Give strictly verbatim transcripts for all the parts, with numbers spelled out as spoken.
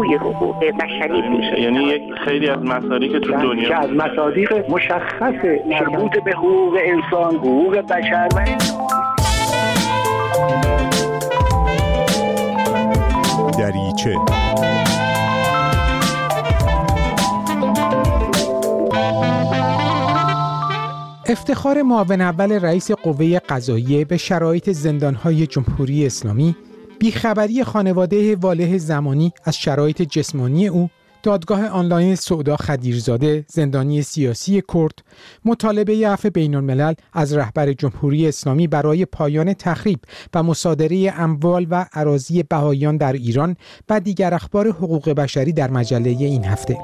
جوی حقوق بشری میشه. یعنی یک خیلی از مصادیق که تو دنیا که از مصادیق مشخص مربوط به حقوق انسان، حقوق بشر و دریچه. افتخار معاون اول رئیس قوه قضاییه به شرایط زندان‌های جمهوری اسلامی، بیخبری خانواده والح زمانی از شرایط جسمانی او، دادگاه آنلاین سعدا خدیرزاده، زندانی سیاسی کرد، مطالبه عفو بین‌الملل از رهبر جمهوری اسلامی برای پایان تخریب و مصادره اموال و اراضی بهائیان در ایران و دیگر اخبار حقوق بشری در مجله این هفته.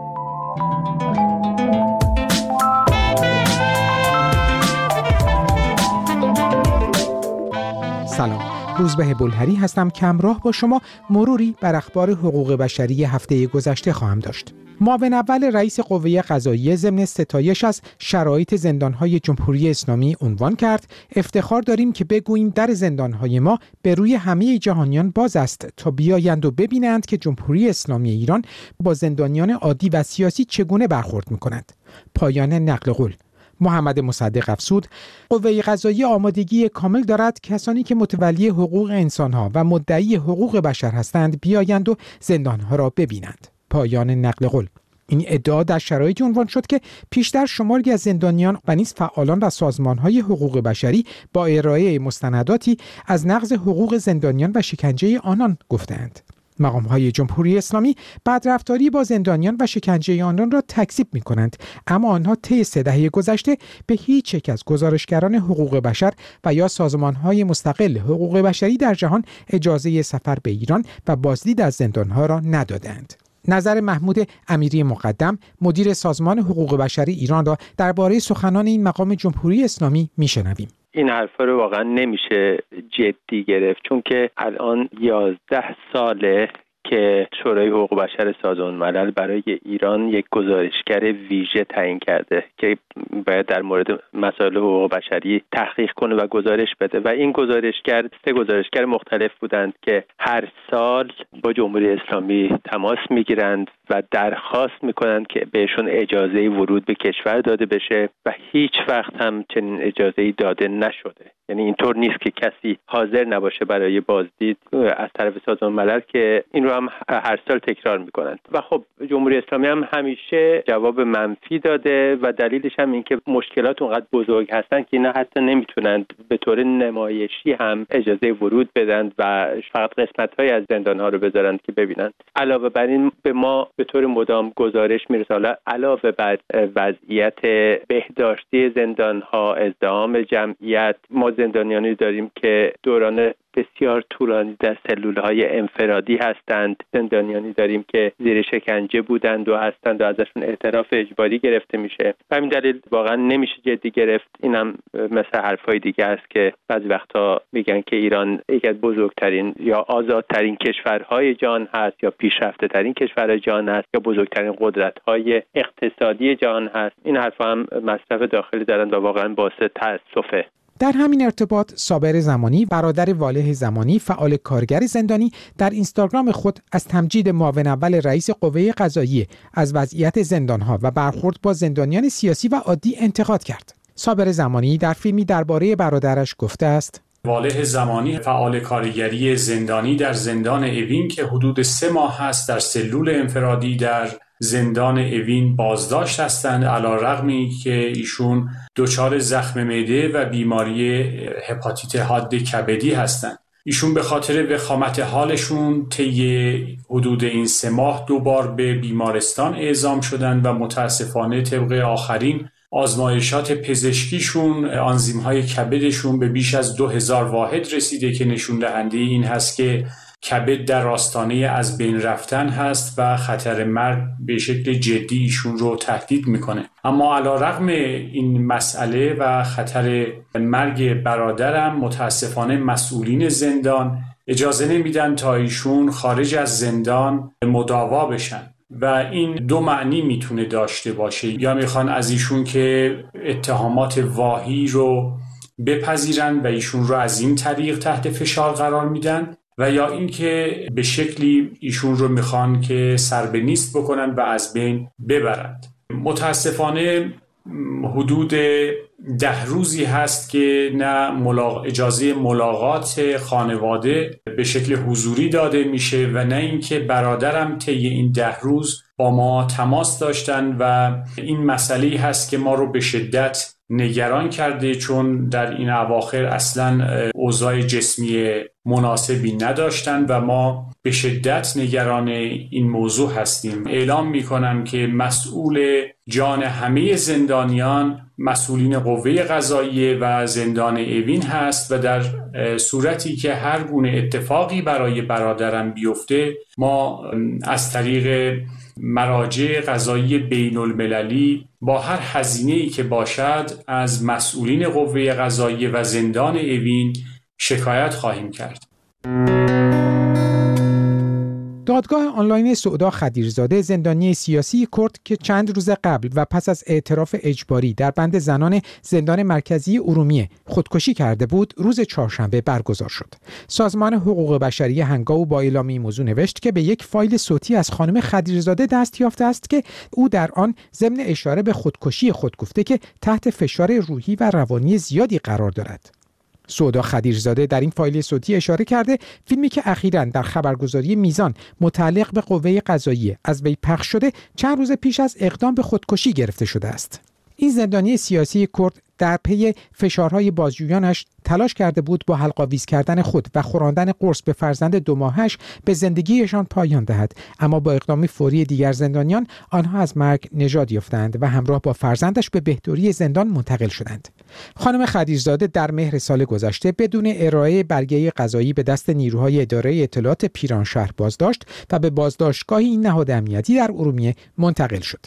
سلام، روزبه بلهری هستم که همراه با شما مروری بر اخبار حقوق بشری هفته گذشته خواهم داشت. معاون اول رئیس قوه قضاییه ضمن ستایش از شرایط زندان‌های جمهوری اسلامی عنوان کرد: افتخار داریم که بگوییم در زندان‌های ما به روی همه جهانیان باز است تا بیایند و ببینند که جمهوری اسلامی ایران با زندانیان عادی و سیاسی چگونه برخورد می‌کند. پایان نقل قول. محمد مصدق افزود: قوه قضاییه آمادگی کامل دارد کسانی که متولی حقوق انسانها و مدعی حقوق بشر هستند بیایند و زندانها را ببینند. پایان نقل قول. این ادعا در شرایطی عنوان شد که پیشتر شماری از زندانیان و نیز فعالان و سازمانهای حقوق بشری با ارائه مستنداتی از نقض حقوق زندانیان و شکنجه آنان گفتند. مقام‌های جمهوری اسلامی بدرفتاری با زندانیان و شکنجه آنان را تکذیب می‌کنند، اما آنها طی سه دهه گذشته به هیچ یک از گزارشگران حقوق بشر و یا سازمان‌های مستقل حقوق بشری در جهان اجازه سفر به ایران و بازدید از زندان‌ها را ندادند. نظر محمود امیری مقدم، مدیر سازمان حقوق بشری ایران، را درباره سخنان این مقام جمهوری اسلامی می‌شنویم. این حرفا رو واقعا نمیشه جدی گرفت، چون که الان یازده ساله که شورای حقوق بشر سازمان ملل برای ایران یک گزارشگر ویژه تعیین کرده که باید در مورد مسائل حقوق بشری تحقیق کنه و گزارش بده و این گزارشگر سه گزارشگر مختلف بودند که هر سال با جمهوری اسلامی تماس میگیرند و درخواست میکنند که بهشون اجازه ورود به کشور داده بشه و هیچ وقت هم چنین اجازه‌ای داده نشده. یعنی اینطور نیست که کسی حاضر نباشه برای بازدید از طرف سازمان ملل، که این رو هم هر سال تکرار میکنند. و خب جمهوری اسلامی هم همیشه جواب منفی داده و دلیلش هم این که مشکلات اونقدر بزرگ هستن که اینا حتی نمیتونند به طور نمایشی هم اجازه ورود بدن و فقط قسمت‌های از زندان‌ها رو بذارند که ببینند. علاوه بر این به ما به طور مدام گزارش میرسه. حالا علاوه بر وضعیت بهداشتی زندان‌ها، ازدحام جمعیت، ما زندانیانی داریم که دوران بسیار طولانی در سلول‌های انفرادی هستند. زندانیانی داریم که زیر شکنجه بودند و هستند و ازشون اعتراف اجباری گرفته میشه. همین دلیل واقعا نمیشه جدی گرفت. اینم مثل حرفای دیگه است که بعضی وقتا میگن که ایران یکی از بزرگترین یا آزادترین کشورهای جهان هست یا پیشرفته‌ترین کشورهای جهان هست یا بزرگترین قدرت‌های اقتصادی جهان هست. این حرفا هم مصرف داخلی دارن و واقعا باعث تأسفه. در همین ارتباط صابر زمانی، برادر والح زمانی، فعال کارگر زندانی، در اینستاگرام خود از تمجید معاون اول رئیس قوه قضاییه از وضعیت زندانها و برخورد با زندانیان سیاسی و عادی انتقاد کرد. صابر زمانی در فیلمی درباره برادرش گفته است: والح زمانی، فعال کارگری زندانی در زندان اوین که حدود سه ماه است در سلول انفرادی در زندان اوین بازداشت هستند، علی‌رغمی که ایشون دچار زخم معده و بیماری هپاتیت حاد کبدی هستند. ایشون به خاطر وخامت حالشون طی حدود این سه ماه دو بار به بیمارستان اعزام شدند و متاسفانه طبق آخرین آزمایشات پزشکیشون آنزیم‌های کبدشون به بیش از دو هزار واحد رسیده که نشون دهنده این هست که کبد در آستانه از بین رفتن هست و خطر مرگ به شکل جدی ایشون رو تهدید میکنه. اما علی‌رغم این مسئله و خطر مرگ برادرم، متاسفانه مسئولین زندان اجازه نمیدن تا ایشون خارج از زندان مداوا بشن و این دو معنی میتونه داشته باشه: یا میخوان از ایشون که اتهامات واهی رو بپذیرن و ایشون رو از این طریق تحت فشار قرار میدن، و یا اینکه به شکلی ایشون رو میخوان که سر به نیست بکنن و از بین ببرند. متاسفانه حدود ده روزی هست که نه ملاق... اجازه ملاقات خانواده به شکل حضوری داده میشه و نه اینکه برادرم طی این ده روز با ما تماس داشتن و این مسئله هست که ما رو به شدت نگران کرده، چون در این اواخر اصلا اوضاع جسمی مناسبی نداشتن و ما به شدت نگران این موضوع هستیم. اعلام میکنم که مسئول جان همه زندانیان مسئولین قوه قضاییه و زندان اوین هست و در صورتی که هر گونه اتفاقی برای برادرم بیفته ما از طریق مراجع قضایی بین المللی با هر هزینه‌ای که باشد از مسئولین قوه قضاییه و زندان اوین شکایت خواهیم کرد. دادگاه آنلاین سعدا خدیرزاده زندانی سیاسی کرد که چند روز قبل و پس از اعتراف اجباری در بند زنان زندان مرکزی ارومیه خودکشی کرده بود، روز چهارشنبه برگزار شد. سازمان حقوق بشری هنگاو با اعلام این موضوع نوشت که به یک فایل صوتی از خانم خدیرزاده دست یافته است که او در آن ضمن اشاره به خودکشی خود گفته که تحت فشار روحی و روانی زیادی قرار دارد. سعدا خدیرزاده در این فایل صوتی اشاره کرده فیلمی که اخیراً در خبرگزاری میزان متعلق به قوه قضاییه از وی پخش شده چند روز پیش از اقدام به خودکشی گرفته شده است. این زندانی سیاسی کرد در پی فشارهای بازجویانش تلاش کرده بود با حلق‌آویز کردن خود و خوراندن قرص به فرزند دو ماهش به زندگیشان پایان دهد، اما با اقدام فوری دیگر زندانیان آنها از مرگ نجات یافتند و همراه با فرزندش به بهداری زندان منتقل شدند. خانم خدیرزاده در مهر سال گذشته بدون ارائه برگه قضایی به دست نیروهای اداره اطلاعات پیرانشهر بازداشت و به بازداشتگاه این نهاد امنیتی در ارومیه منتقل شد.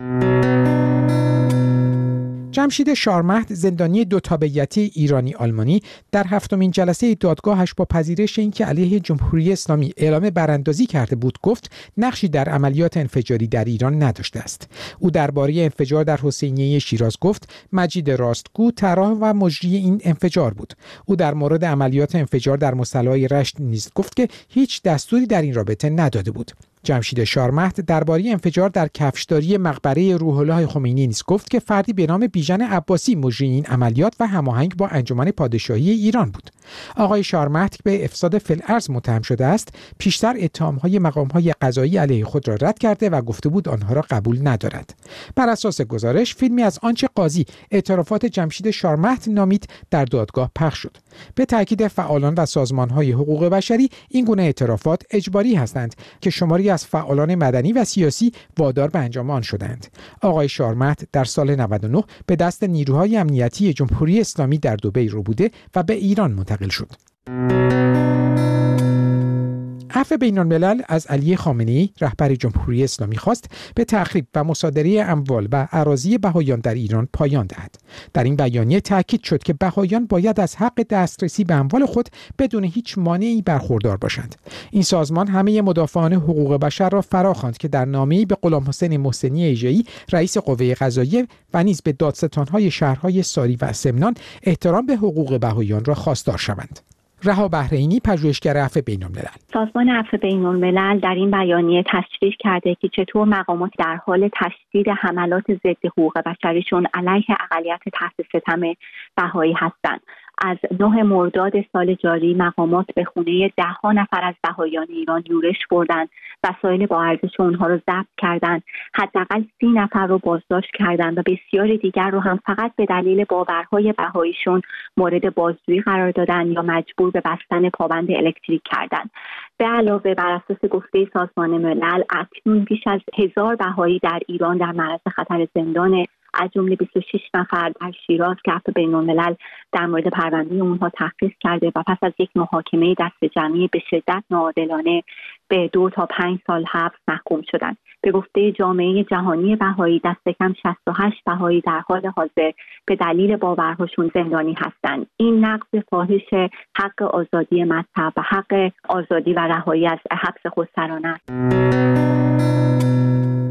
جمشید شارمهد زندانی دو تابعیتی ایرانی آلمانی در هفتمین جلسه دادگاهش با پذیرش اینکه علیه جمهوری اسلامی اعلام براندازی کرده بود گفت نقشی در عملیات انفجاری در ایران نداشته است. او درباره انفجار در حسینیه شیراز گفت مجید راستگو طراح و مجری این انفجار بود. او در مورد عملیات انفجار در مصلی رشت نیز گفت که هیچ دستوری در این رابطه نداده بود. جمشید شارمهد درباره انفجار در کفشداری مقبره روح الله خمینی نیز گفت که فردی به نام بیژن عباسی مجری این عملیات و هماهنگ با انجمن پادشاهی ایران بود. آقای شارمهد به افساد فی‌الارض متهم شده است، پیشتر اتهام‌های مقام‌های قضایی علیه خود را رد کرده و گفته بود آنها را قبول ندارد. بر اساس گزارش فیلمی از آنچه قاضی اعترافات جمشید شارمهد نامید در دادگاه پخش شد. به تاکید فعالان و سازمان‌های حقوق بشری این گونه اعترافات اجباری هستند که شماری از فعالان مدنی و سیاسی وادار به انجام آن شدند. آقای شارمهد در سال نود و نه به دست نیروهای امنیتی جمهوری اسلامی در دبی رو بوده و به ایران منتقل شد. عفو بین‌الملل از علی خامنه‌ای رهبر جمهوری اسلامی خواست به تخریب و مصادره اموال و اراضی بهائیان در ایران پایان دهد. در این بیانیه تاکید شد که بهائیان باید از حق دسترسی به اموال خود بدون هیچ مانعی برخوردار باشند. این سازمان همه مدافعان حقوق بشر را فراخواند که در نامه‌ای به غلام حسین محسنی ایجایی رئیس قوه قضاییه و نیز به دادستان‌های شهرهای ساری و سمنان احترام به حقوق بهائیان را خواستار شوند. رها بحرینی پژوهشگر عفو بین‌الملل. سازمان عفو بین‌الملل در این بیانیه تشریح کرده که چطور مقامات در حال تشدید حملات ضد حقوق بشریشون علیه اقلیت تحت ستم بهایی هستند. از نه مرداد سال جاری مقامات به خونه ده ها نفر از بهائیان ایران یورش بردند، وسایل با ارزش اونها رو ضبط کردند، حداقل سی نفر رو بازداشت کردند و بسیاری دیگر رو هم فقط به دلیل باورهای بهاییشون مورد بازجویی قرار دادن یا مجبور به بستن پابند الکتریک کردند. به علاوه بر اساس گفته سازمان ملل اکنون بیش از هزار بهایی در ایران در معرض خطر زندان، از جمله بیست و شش نفر در شیراز که عفو بین‌الملل در مورد پرونده اونها تحقیق کرده و پس از یک محاکمه دست جمعی به شدت ناعادلانه به دو تا پنج سال حبس محکوم شدند. به گفته جامعه جهانی بهایی دست کم شصت و هشت بهایی در حال حاضر به دلیل باورهاشون زندانی هستند. این نقض فاحش حق آزادی مذهب و حق آزادی و رهایی از حبس خودسرانه است.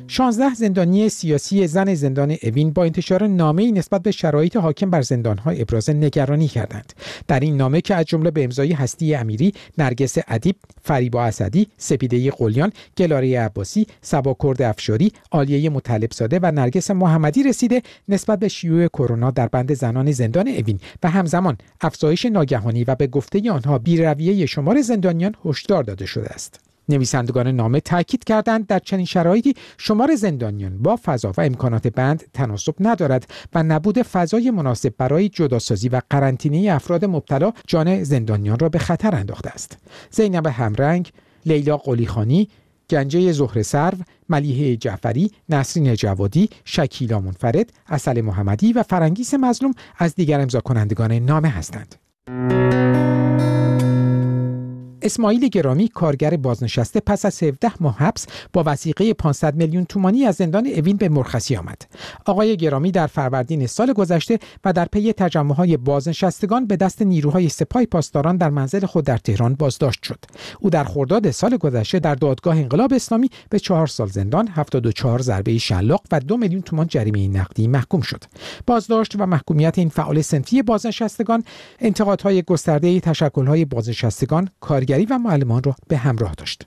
شانزده زندانی سیاسی زن زندان اوین با انتشار نامه‌ای نسبت به شرایط حاکم بر زندان‌ها ابراز نگرانی کردند. در این نامه که از جمله به امضای هستی امیری، نرگس ادیب، فریبا اسدی، سپیده قلیان، گلاره عباسی، صبا کرد افشاری، عالیه مطلب‌زاده و نرگس محمدی رسیده، نسبت به شیوع کرونا در بند زنان زندان اوین و همزمان افزایش ناگهانی و به گفته آنها بی‌رویه شمار زندانیان هشدار داده شده است. نویسندگان نامه تاکید کردند در چنین شرایطی شمار زندانیان با فضا و امکانات بند تناسب ندارد و نبود فضای مناسب برای جداسازی و قرنطینه افراد مبتلا جان زندانیان را به خطر انداخته است. زینب همرنگ، لیلا قلیخانی، گنجه زهره سرو، ملیحه جعفری، نسرین جوادی، شکیلا منفرد، عسل محمدی و فرنگیس مظلوم از دیگر امضا کنندگان نامه هستند. اسماعیل گرامی، کارگر بازنشسته، پس از هفده ماه حبس با وثیقه پانصد میلیون تومانی از زندان اوین به مرخصی آمد. آقای گرامی در فروردین سال گذشته و در پی تجمع‌های بازنشستگان به دست نیروهای سپاه پاسداران در منزل خود در تهران بازداشت شد. او در خرداد سال گذشته در دادگاه انقلاب اسلامی به چهار سال زندان، هفتاد و چهار ضربه شلاق و دو میلیون تومان جریمه نقدی محکوم شد. بازداشت و محکومیت این فعال صنفی بازنشستگان انتقادهای گسترده تشکل‌های بازنشستگان، کارگری و معلمان را به همراه داشت.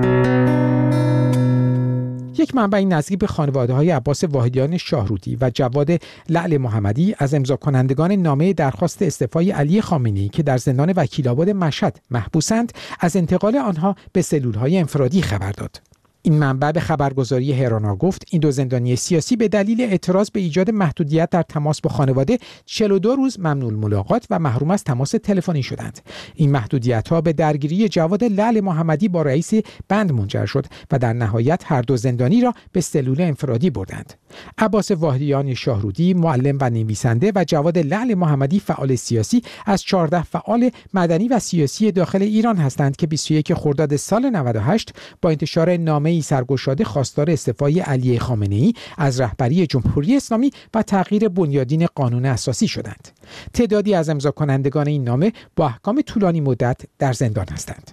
یک منبع نزدیک به خانواده‌های عباس واحدیان شاهرودی و جواد لعل محمدی از امضا کنندگان نامه درخواست استعفای علی خامنه‌ای که در زندان وکیل‌آباد مشهد محبوسند از انتقال آنها به سلول‌های انفرادی خبر داد. این منبع به خبرگزاری هرانا گفت این دو زندانی سیاسی به دلیل اعتراض به ایجاد محدودیت در تماس با خانواده چهل و دو روز ممنوع ملاقات و محروم از تماس تلفنی شدند. این محدودیت‌ها به درگیری جواد لعل محمدی با رئیس بند منجر شد و در نهایت هر دو زندانی را به سلول انفرادی بردند. عباس واحدیان شاهرودی، معلم و نویسنده، و جواد لعل محمدی، فعال سیاسی، از چهارده فعال مدنی و سیاسی داخل ایران هستند که بیست و یک خرداد سال نود و هشت با انتشار نامه‌ای سرگشاده خواستار استعفای علی خامنه‌ای از رهبری جمهوری اسلامی و تغییر بنیادین قانون اساسی شدند. تعدادی از امضا کنندگان این نامه با احکام طولانی مدت در زندان هستند.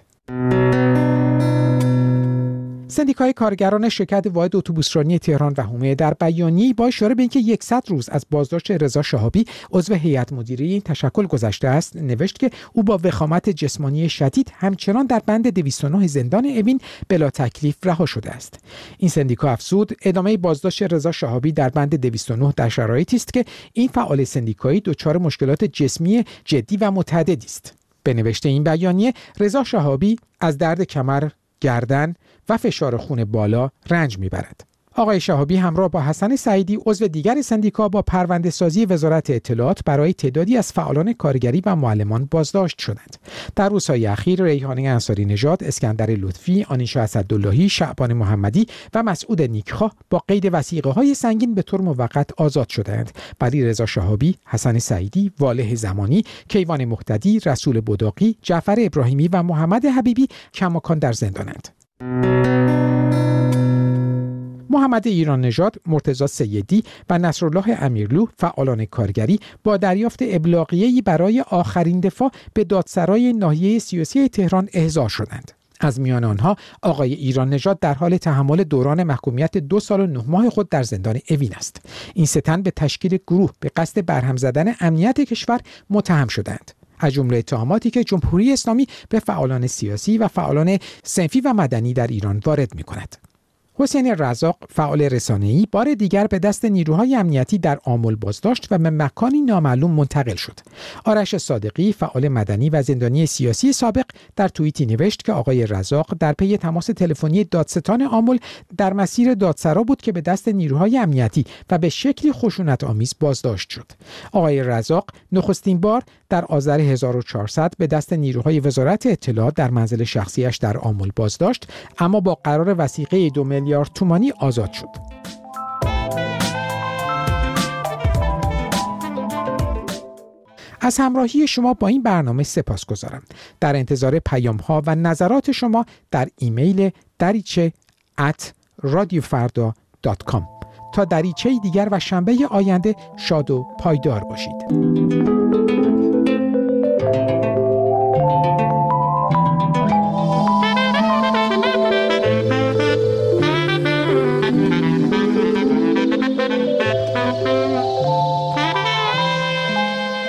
سندیکای کارگران شرکت واحد اتوبوسرانی تهران و حومه در بیانیه‌ای با اشاره به اینکه صد روز از بازداشت رضا شهابی عضو هیئت مدیره این تشکل گذشته است نوشت که او با وخامت جسمانی شدید همچنان در بند دویست و نه زندان اوین بلا تکلیف رها شده است. این سندیکا افزود ادامه بازداشت رضا شهابی در بند دویست و نه در شرایطی است که این فعال سندیکایی دچار مشکلات جسمی جدی و متعددی است. به نوشته این بیانیه رضا شهابی از درد کمر، گردن و فشار خون بالا رنج میبرد. آقای شهابی همراه با حسن سعیدی عضو دیگر سندیکا با پرونده سازی وزارت اطلاعات برای تعدادی از فعالان کارگری و معلمان بازداشت شدند. در روزهای اخیر ریحانه انصاری نژاد، اسکندر لطفی، آنیشا اسداللهی، شعبان محمدی و مسعود نیکخواه با قید وثیقه‌های سنگین به طور موقت آزاد شدند، ولی رضا شهابی، حسن سعیدی، والح زمانی، کیوان مقتدی، رسول بداقی، جعفر ابراهیمی و محمد حبیبی کماکان در زندانند. محمد ایران نژاد، مرتضی سیدی و نصرالله امیرلو، فعالان کارگری، با دریافت ابلاغیه‌ای برای آخرین دفاع به دادسرای ناحیه سیاسی تهران احضار شدند. از میان آنها آقای ایران نژاد در حال تحمل دوران محکومیت دو سال و نه ماه خود در زندان اوین است. این سه تن به تشکیل گروه به قصد برهم زدن امنیت کشور متهم شدند، از جمله اتهاماتی که جمهوری اسلامی به فعالان سیاسی و فعالان صنفی و مدنی در ایران وارد می‌کند. حسین رزاق، فعال رسانه‌ای، بار دیگر به دست نیروهای امنیتی در آمل بازداشت و به مکانی نامعلوم منتقل شد. آرش صادقی، فعال مدنی و زندانی سیاسی سابق، در توییتی نوشت که آقای رزاق در پی تماس تلفنی دادستان آمل در مسیر دادسرا بود که به دست نیروهای امنیتی و به شکلی خشونت‌آمیز بازداشت شد. آقای رزاق نخستین بار در آذر هزار و چهارصد به دست نیروهای وزارت اطلاعات در منزل شخصیش در آمل بازداشت، اما با قرار وثیقه دو میلیارد تومانی آزاد شد. از همراهی شما با این برنامه سپاسگزارم. در انتظار پیام‌ها و نظرات شما در ایمیل دریچه ات رادیو فردا دات کام. تا دریچه دیگر و شنبه آینده شاد و پایدار باشید.